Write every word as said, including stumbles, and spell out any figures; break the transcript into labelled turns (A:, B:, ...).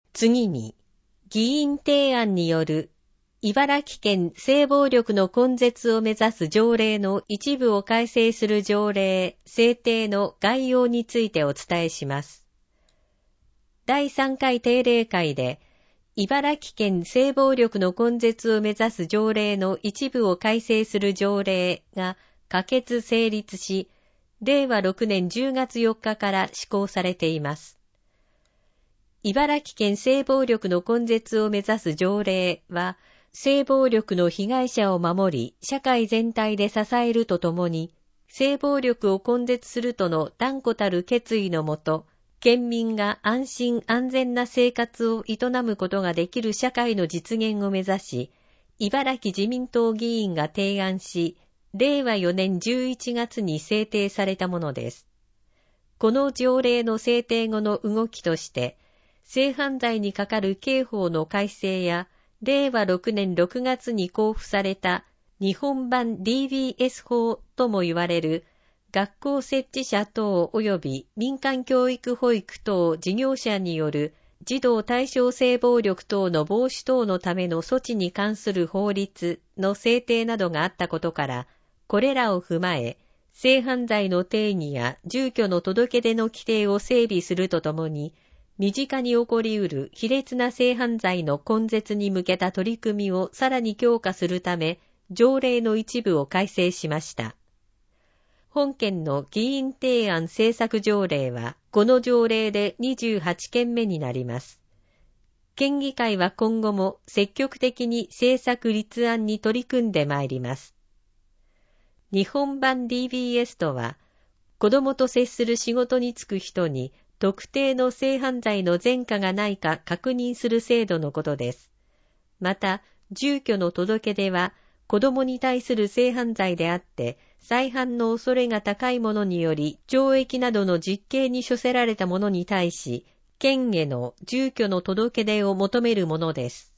A: 次に、議員提案による茨城県性暴力の根絶を目指す条例の一部を改正する条例制定の概要についてお伝えします。だいさんかい定例会で、茨城県性暴力の根絶を目指す条例の一部を改正する条例が可決成立し、れいわろくねんじゅうがつよっかから施行されています。茨城県性暴力の根絶を目指す条例は、性暴力の被害者を守り、社会全体で支えるとともに、性暴力を根絶するとの断固たる決意のもと、県民が安心安全な生活を営むことができる社会の実現を目指し、茨城自民党議員が提案し、れいわよねんじゅういちがつに制定されたものです。この条例の制定後の動きとして、性犯罪にかかる刑法の改正や、れいわろくねんろくがつに公布された日本版 ディービーエス 法とも言われる学校設置者等及び民間教育保育等事業者による児童対象性暴力等の防止等のための措置に関する法律の制定などがあったことから、これらを踏まえ、性犯罪の定義や住居の届け出の規定を整備するとともに、身近に起こり得る卑劣な性犯罪の根絶に向けた取り組みをさらに強化するため、条例の一部を改正しました。本件の議員提案政策条例は、この条例でにじゅうはちけんめになります。県議会は今後も積極的に政策立案に取り組んでまいります。日本版 ディービーエス とは、子どもと接する仕事に就く人に、特定の性犯罪の前科がないか確認する制度のことです。また、住居の届け出は、子供に対する性犯罪であって、再犯の恐れが高いものにより、懲役などの実刑に処せられた者に対し、県への住居の届け出を求めるものです。